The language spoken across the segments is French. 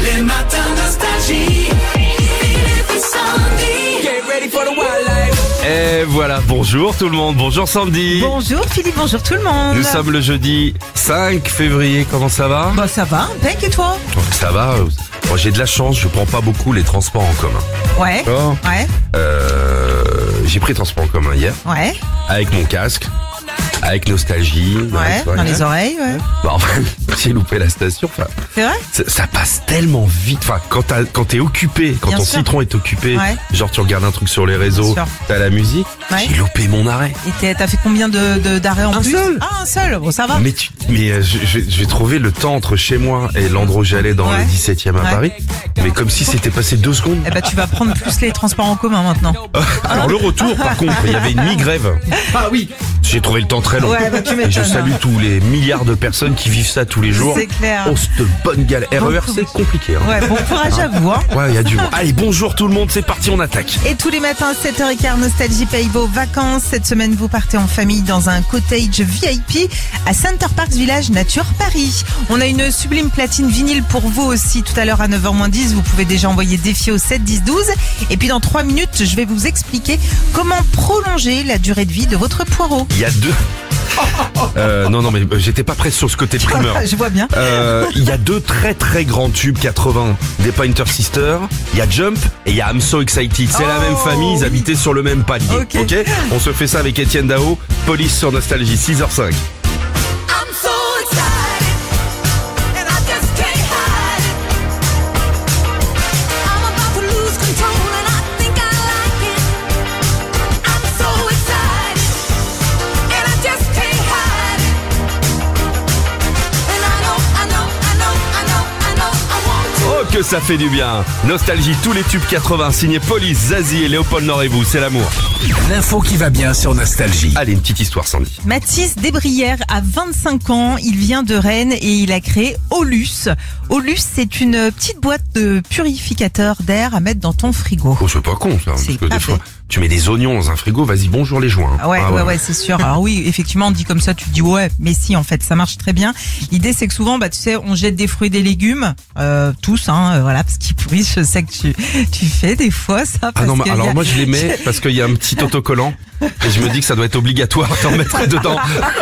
les matins nostalgie. Philippe et Sandy. Get ready for the wildlife. Et voilà, bonjour tout le monde, bonjour Sandy. Bonjour Philippe, bonjour tout le monde. Nous sommes le jeudi 5 février, comment ça va? Bah ça va, impec, et toi? Ça va, moi j'ai de la chance, je prends pas beaucoup les transports en commun. Ouais. Oh. Ouais. J'ai pris transport en commun hier, Ouais. avec mon casque, avec nostalgie. Ouais. Dans les oreilles, ouais. Bah, enfin, j'ai loupé la station, enfin, C'est vrai? ça passe tellement vite, enfin, quand t'es occupé, quand Bien ton sûr. citron est occupé, Ouais. genre tu regardes un truc sur les réseaux, Bien sûr. t'as la musique, Ouais. j'ai loupé mon arrêt. Et t'as fait combien d'arrêts en Un plus? seul. Ah, un seul. Bon, ça va. Mais j'ai trouvé le temps entre chez moi et l'endroit où j'allais dans Ouais. le 17e à Ouais. Paris, mais comme si c'était passé 2 secondes. Eh ben tu vas prendre plus les transports en commun maintenant. Alors le retour, par contre, il y avait une mi-grève. Ah oui. J'ai trouvé le temps très long. Ouais, bah, tu Et je m'étonnes. salue tous les milliards de personnes qui vivent ça tous les jours. C'est clair. Oh, cette bonne galère. RER, c'est compliqué. Hein. Ouais, bon courage à vous, hein. Ouais, il y a du monde. Allez, bonjour tout le monde, c'est parti, on attaque. Et tous les matins, 7h15, Nostalgie paye vos vacances. Cette semaine, vous partez en famille dans un cottage VIP à Center Parcs Village Nature Paris. On a une sublime platine vinyle pour vous aussi. Tout à l'heure à 9h10, vous pouvez déjà envoyer défi au 7 10 12. Et puis dans 3 minutes, je vais vous expliquer comment prolonger la durée de vie de votre poireau. Il y a deux... non, mais j'étais pas prêt sur ce côté primeur. Je vois bien. Il y a 2 très très grands tubes 80 des Pointer Sisters. Il y a Jump et il y a I'm So Excited. C'est la même famille, ils habitaient sur le même palier. Ok. On se fait ça avec Étienne Dao. Police sur Nostalgie, 6h05. I'm so excited, and I just can't hide it. I'm about to lose control, and I think I like it. I'm so excited, and I just can't hide it. And I want to. Oh que ça fait du bien. Nostalgie, tous les tubes 80 signés Police, Zazie et Léopold Nord-et-vous, c'est l'amour. L'info qui va bien sur Nostalgie. Allez, une petite histoire Sandy. Mathis Desbrières a 25 ans, il vient de Rennes et il a créé Olus. Olus, c'est une petite boîte de purificateur d'air à mettre dans ton frigo. Oh, c'est pas con ça. C'est Parce que pas des fois, bête. tu mets des oignons dans un frigo, vas-y, bonjour les joints. Ah ouais, c'est sûr. Alors oui, effectivement, on dit comme ça, tu te dis ouais, mais si, en fait, ça marche très bien. L'idée, c'est que souvent, bah, tu sais, on jette des fruits et des légumes, tous, voilà, parce qu'ils pourrissent. Je sais que tu fais des fois ça. Ah Parce non, mais qu'il y alors a- moi je les mets parce qu'il y a un petit autocollant et je me dis que ça doit être obligatoire d'en mettre dedans.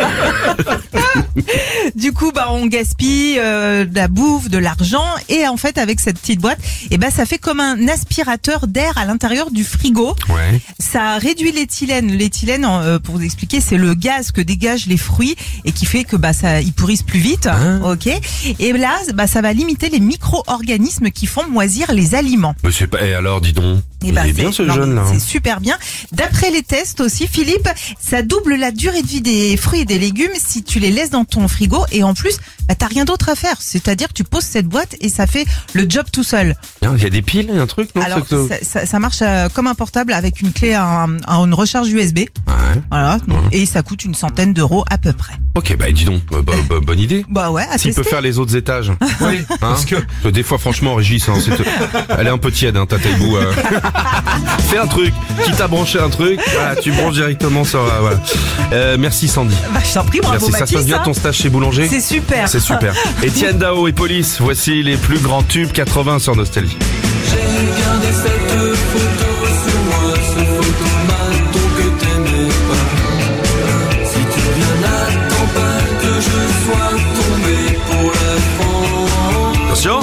Du coup, bah, on gaspille de la bouffe, de l'argent, et en fait, avec cette petite boîte, et ben, ça fait comme un aspirateur d'air à l'intérieur du frigo. Ouais. Ça réduit l'éthylène. L'éthylène, pour vous expliquer, c'est le gaz que dégagent les fruits et qui fait que bah ça, ils pourrissent plus vite. Ok. Et là, bah ça va limiter les micro-organismes qui font moisir les aliments. Mais c'est pas. Et alors, dis donc. Et Il bah, est bien ce non, jeune là. C'est super bien. D'après les tests aussi, Philippe, ça double la durée de vie des fruits et des légumes si tu les laisses dans ton frigo. Et en plus, bah, t'as rien d'autre à faire. C'est-à-dire que tu poses cette boîte et ça fait le job tout seul. Il y a des piles, un truc, non? Alors, C'est que- ça marche comme un portable avec une clé à une recharge USB. Ouais. Voilà. Donc, et ça coûte une centaine d'euros à peu près. Ok, bah dis donc, bonne idée. Bah ouais, à S'il peut tester. faire les autres étages. Oui, parce que des fois, franchement, Régis, hein, elle est un peu tiède, hein, ta taille-boue. Fais un truc, quitte à brancher un truc, voilà, tu branches directement sur. Voilà. Merci Sandy. Bah, je t'en prie, bravo Merci. Ça se Mathis. passe bien hein. ton stage chez Boulanger? C'est super. C'est super. Étienne Dao et Police, voici les plus grands tubes 80 sur Nostalgie. J'ai regardé cette photo sur moi, cette photo maton que t'aimais pas. Si tu viens, n'attends pas que je sois tombé pour la France. Attention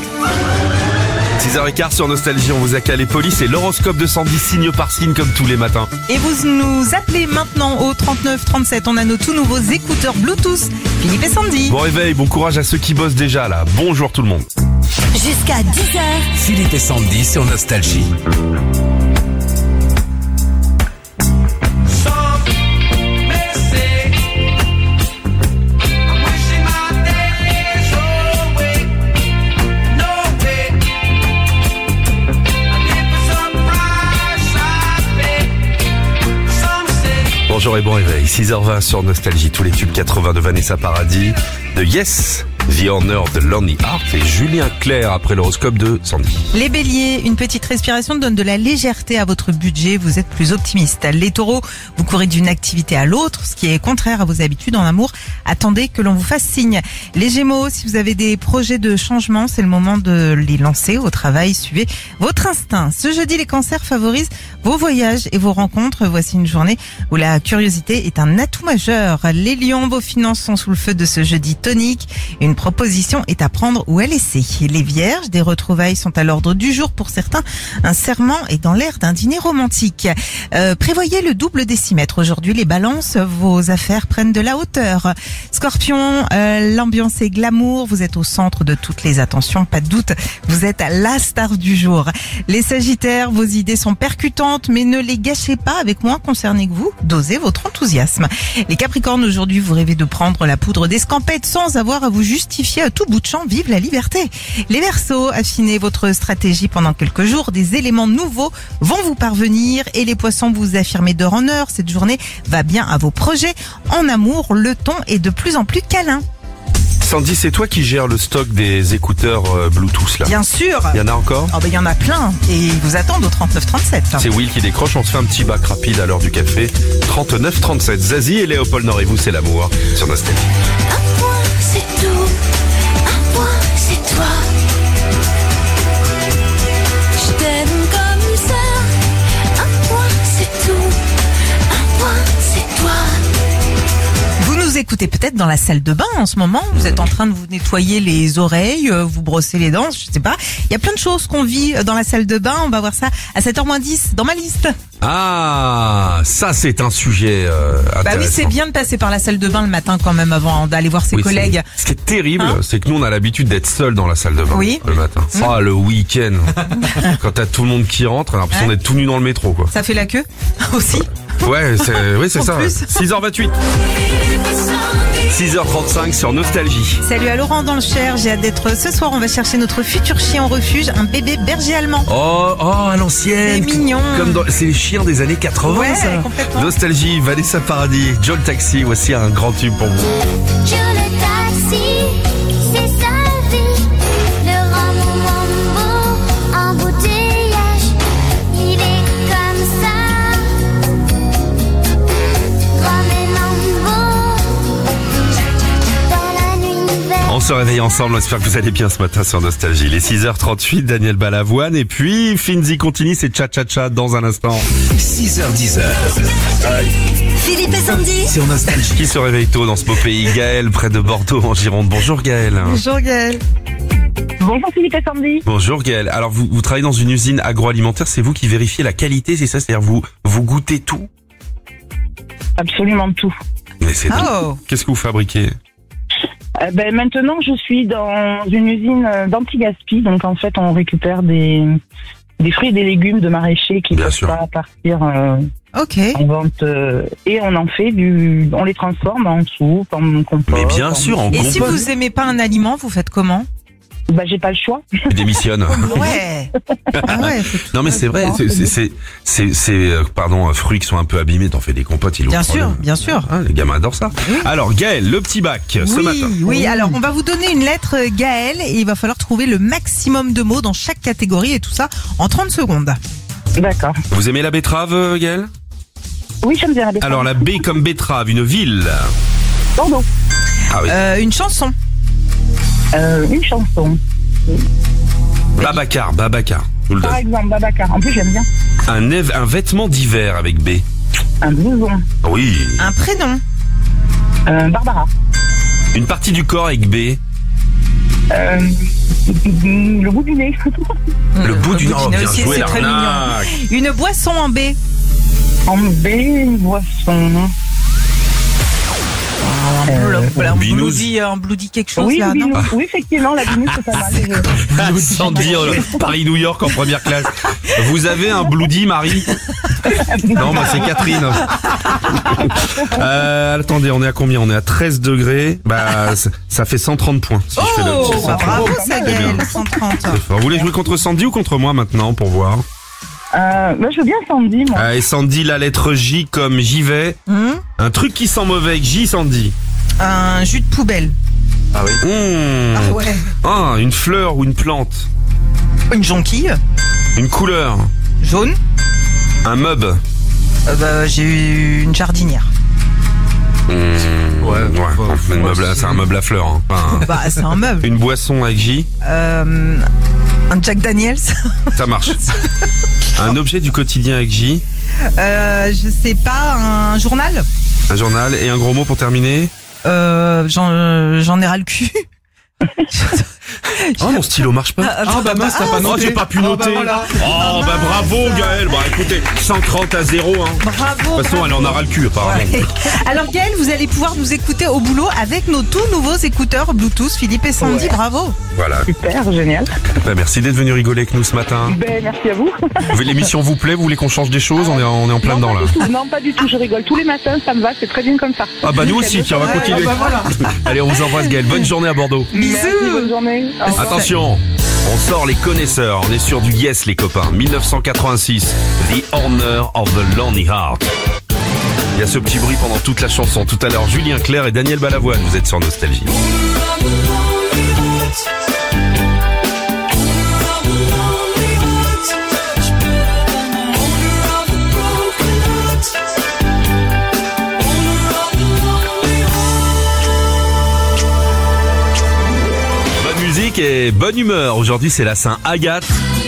6h15 sur Nostalgie, on vous a calé Police et l'horoscope de Sandy signe par signe comme tous les matins. Et vous nous appelez maintenant au 39 37. On a nos tout nouveaux écouteurs Bluetooth. Philippe et Sandy. Bon réveil, bon courage à ceux qui bossent déjà là. Bonjour tout le monde. Jusqu'à 10h, Philippe et Sandy sur Nostalgie. Bonjour et bon réveil, 6h20 sur Nostalgie, tous les tubes 80 de Vanessa Paradis, de Yes, The Honor de Lonely Heart et Julien Clerc après l'horoscope de Sandy. Les béliers, une petite respiration donne de la légèreté à votre budget, vous êtes plus optimiste. Les taureaux, vous courez d'une activité à l'autre, ce qui est contraire à vos habitudes en amour. Attendez que l'on vous fasse signe. Les gémeaux, si vous avez des projets de changement, c'est le moment de les lancer au travail. Suivez votre instinct. Ce jeudi, les cancers favorisent vos voyages et vos rencontres. Voici une journée où la curiosité est un atout majeur. Les lions, vos finances sont sous le feu de ce jeudi tonique. Une proposition est à prendre ou à laisser. Les vierges, des retrouvailles sont à l'ordre du jour pour certains. Un serment est dans l'air d'un dîner romantique. Prévoyez le double décimètre. Aujourd'hui, les balances, vos affaires prennent de la hauteur. Scorpion, l'ambiance est glamour. Vous êtes au centre de toutes les attentions. Pas de doute, vous êtes la star du jour. Les sagittaires, vos idées sont percutantes, mais ne les gâchez pas avec moins concernés que vous. Dosez votre enthousiasme. Les capricornes, aujourd'hui, vous rêvez de prendre la poudre d'escampette sans avoir à vous justifier à tout bout de champ. Vive la liberté. Les Verseaux, affinez votre stratégie pendant quelques jours. Des éléments nouveaux vont vous parvenir. Et les Poissons, vous affirmez d'heure en heure. Cette journée va bien à vos projets. En amour, le ton est de plus en plus câlin. Sandy, c'est toi qui gères le stock des écouteurs Bluetooth là. Bien sûr. Il y en a encore? Oh ben il y en a plein et ils vous attendent au 3937. C'est Will qui décroche, on se fait un petit bac rapide à l'heure du café. 39-37, Zazie et Léopold Nord et vous, c'est l'amour sur Nostalgie. Un point, c'est tout. Un point, c'est toi. Je t'aime comme ça. Un point, c'est tout. Un point, c'est toi. Vous nous écoutez peut-être dans la salle de bain en ce moment. Vous êtes en train de vous nettoyer les oreilles, vous brosser les dents, je sais pas. Il y a plein de choses qu'on vit dans la salle de bain. On va voir ça à 7h-10 dans ma liste. Ah, ça c'est un sujet intéressant. Bah oui, c'est bien de passer par la salle de bain le matin quand même avant d'aller voir ses Oui, collègues. Ce qui est terrible, Hein c'est que nous on a l'habitude d'être seuls dans la salle de bain Oui. le matin. Ah, le week-end, quand t'as tout le monde qui rentre, on a l'impression Ouais. d'être tout nu dans le métro quoi. Ça fait la queue aussi. Ouais, c'est En ça. plus. 6h28. 6h35 sur Nostalgie. Salut à Laurent dans le Cher. J'ai hâte d'être ce soir. On va chercher notre futur chien en refuge, un bébé berger allemand. Oh, à l'ancienne. C'est mignon. C'est les chiens des années 80 Ouais, ça. complètement. Nostalgie, Vanessa Paradis, John Taxi, voici un grand tube pour vous. Sur le taxi, c'est sa vie. Le rend beau, embouteillage. Il est comme ça. Ramène beau. Dans la nuit verte. On se réveille ensemble, j'espère que vous allez bien ce matin sur Nostalgie. Les 6h38, Daniel Balavoine et puis Finzi continue, c'est cha-cha-cha dans un instant. 6h10. Philippe et Sandy. Sur Nostalgie. Qui se réveille tôt dans ce beau pays? Gaël, près de Bordeaux en Gironde. Bonjour Gaël. Bonjour Gaël. Bonjour Philippe et Sandy. Bonjour Gaël. Alors vous travaillez dans une usine agroalimentaire, c'est vous qui vérifiez la qualité, c'est ça? C'est-à-dire vous goûtez tout? Absolument tout. Mais c'est dingue. Oh. Qu'est-ce que vous fabriquez? Maintenant, je suis dans une usine d'anti-gaspi. Donc, en fait, on récupère des fruits et des légumes de maraîchers qui ne Bien peuvent sûr. pas partir Ok. en vente. Et on en fait on les transforme en soupe, en compost. Mais bien sûr, en Et si compost. vous aimez pas un aliment, vous faites comment? J'ai pas le choix. Il démissionne. Ouais. Ah ouais. faut- Non mais c'est vrai, fruits qui sont un peu abîmés, t'en fais des compotes, ils Bien l'ont sûr, bien sûr. Ah, les gamins adorent ça. Alors Gaël, le petit bac ce Oui, matin. oui. Alors, on va vous donner une lettre Gaël et il va falloir trouver le maximum de mots dans chaque catégorie et tout ça en 30 secondes. D'accord. Vous aimez la betterave, Gaël? Oui, j'aime bien la betterave. Alors la B comme betterave, une ville. Bordeaux. Ah oui. Une chanson. Une chanson. Babacar. Je vous le Par donne. exemple, Babacar. En plus, j'aime bien. Un vêtement d'hiver avec B. Un blouson. Oui. Un prénom. Barbara. Une partie du corps avec B. Le bout du nez. Le bout du nez nez. Bien aussi, joué, c'est très l'arnaque. mignon. Une boisson en B. En B, une boisson. Voilà, Binous. un bloody quelque chose Oui, là, non? oui, effectivement, la binous, c'est pas mal. Sans dire Paris-New York en première classe. Vous avez un bloody, Marie? Non, moi c'est Catherine. Attendez, on est à combien? On est à 13 degrés. Bah, ça fait 130 points. Si je fais le petit Oh, bah, 130. bravo ça C'est bien. Gaël, 130. C'est fort. Vous voulez jouer contre Sandy ou contre moi maintenant pour voir? Je veux bien Sandy, moi. Et Sandy, la lettre J comme j'y vais. Un truc qui sent mauvais avec J, Sandy. Un jus de poubelle. Ah oui. Ah ouais. Ah, une fleur ou une plante. Une jonquille. Une couleur. Jaune. Un meuble. J'ai eu une jardinière. Ouais, un meuble, c'est un meuble à fleurs. Hein. Enfin, C'est un meuble. une boisson avec J. Un Jack Daniels. Ça marche. Un objet du quotidien avec J. Je sais pas, un journal. Un journal et un gros mot pour terminer. J'en ai ras le cul. Oh, mon stylo marche pas. bah mince, t'as pas Oh, noté. j'ai pas pu noter. Voilà. Oh, bah bravo Gaël. Bah écoutez, 130 à 0. Hein. Bravo. De toute façon, elle en aura le cul apparemment. Ouais. Alors Gaël, vous allez pouvoir nous écouter au boulot avec nos tout nouveaux écouteurs Bluetooth Philippe et Sandy. Ouais. Bravo. Voilà. Super, génial. Bah, merci d'être venu rigoler avec nous ce matin. Ben, merci à vous. L'émission vous plaît? Vous voulez qu'on change des choses? On est en plein dedans là. Non, pas du tout. Je rigole tous les matins, ça me va, c'est très bien comme ça. Ah bah nous aussi, tiens, on va continuer. Voilà. Allez, on vous embrasse Gaël. Bonne journée à Bordeaux. Merci, bonne journée. Au revoir. Attention, on sort les connaisseurs. On est sur du Yes les copains. 1986, The Honor of the Lonely Heart. Il y a ce petit bruit pendant toute la chanson. Tout à l'heure, Julien Clerc et Daniel Balavoine. Vous êtes sur Nostalgie. Bonne musique et bonne humeur. Aujourd'hui, c'est la Saint Agathe.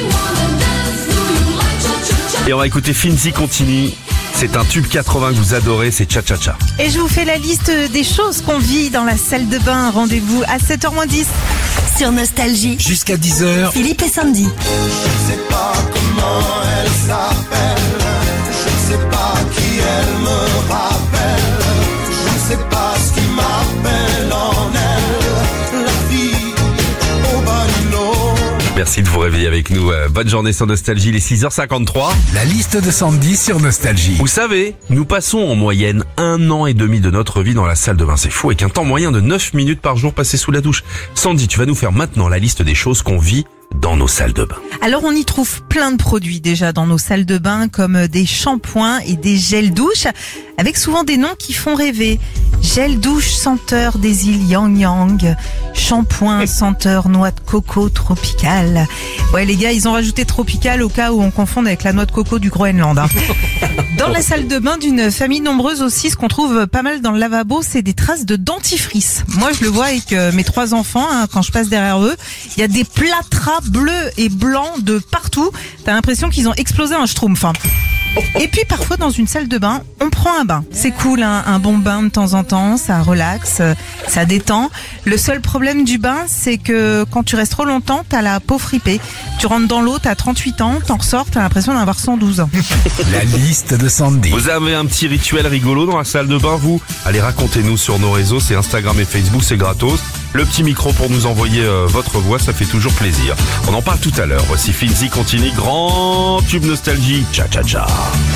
Et on va écouter Finzi Contini. C'est un tube 80 que vous adorez, c'est Cha Cha Cha. Et je vous fais la liste des choses qu'on vit dans la salle de bain. Rendez-vous à 7h10. Sur Nostalgie, Jusqu'à 10h, Philippe et Sandy. Je sais pas comment elle s'appelle, je sais pas qui elle me rappelle, je ne sais pas ce qui m'appelle en elle, la fille au balino. Merci de vous réveiller avec nous. Bonne journée sur Nostalgie, il est 6h53. la liste de Sandy sur Nostalgie. Vous savez, nous passons en moyenne 1 an et demi de notre vie dans la salle de bain. C'est fou, avec un temps moyen de 9 minutes par jour passé sous la douche. Sandy, tu vas nous faire maintenant la liste des choses qu'on vit dans nos salles de bain. Alors on y trouve plein de produits déjà dans nos salles de bain comme des shampoings et des gels douche avec souvent des noms qui font rêver. Gel douche senteur des îles Yang Yang, shampoing senteur noix de coco tropical. Ouais les gars, ils ont rajouté tropical au cas où on confonde avec la noix de coco du Groenland. Hein. Dans la salle de bain d'une famille nombreuse aussi, ce qu'on trouve pas mal dans le lavabo, c'est des traces de dentifrice. Moi je le vois avec mes 3 enfants, hein, quand je passe derrière eux, il y a des plâtras bleus et blancs de partout. T'as l'impression qu'ils ont explosé un schtroumpf. Hein. Et puis parfois dans une salle de bain, on prend un bain. C'est cool, hein, un bon bain de temps en temps, ça relaxe, ça détend. Le seul problème du bain, c'est que quand tu restes trop longtemps, t'as la peau fripée. Tu rentres dans l'eau, t'as 38 ans, t'en ressors, t'as l'impression d'avoir 112 ans. La liste de Sandy. Vous avez un petit rituel rigolo dans la salle de bain, vous? Allez, racontez-nous sur nos réseaux, c'est Instagram et Facebook, c'est gratos. Le petit micro pour nous envoyer votre voix, ça fait toujours plaisir. On en parle tout à l'heure. Voici Finzi Contini, grand tube nostalgie. Cha Cha Cha.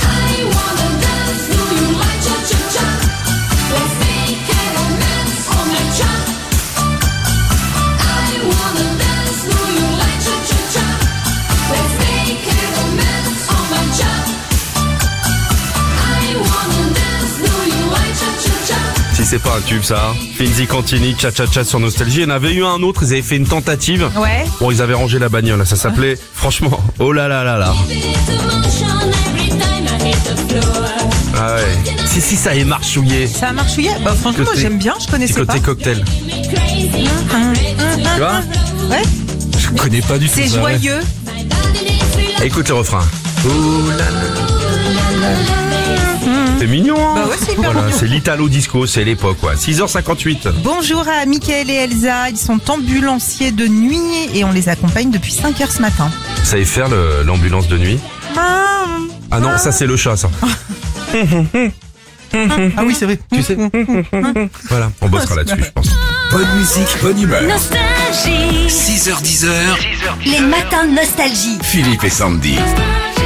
Si c'est pas un tube ça, Finzi Contini, Cha Cha Cha sur Nostalgie. Il y en avait eu un autre, ils avaient fait une tentative. Ouais. Bon, ils avaient rangé la bagnole, ça s'appelait, franchement, oh là là là là. Ah ouais. Si, ça est marchouillé. Ça a marchouillé. Bah franchement, moi Côté- j'aime bien, je Petit connaissais pas. côté cocktail. Tu vois? Ouais. Je connais pas du tout C'est ça. ouais. joyeux. Écoute le refrain. Ouh là là. C'est mignon, hein? Bah ouais, c'est hyper Voilà, mignon. c'est l'Italo Disco, c'est l'époque, quoi. 6h58. Bonjour à Mickaël et Elsa, ils sont ambulanciers de nuit et on les accompagne depuis 5h ce matin. Vous savez faire l'ambulance de nuit? Ah non, ça c'est le chat, ça. Ah oui, c'est vrai. Tu sais? Voilà, on bossera là-dessus, je pense. Bonne musique, bonne humeur. Nostalgie, 6h, 10h, les matins de Nostalgie. Philippe et Sandy.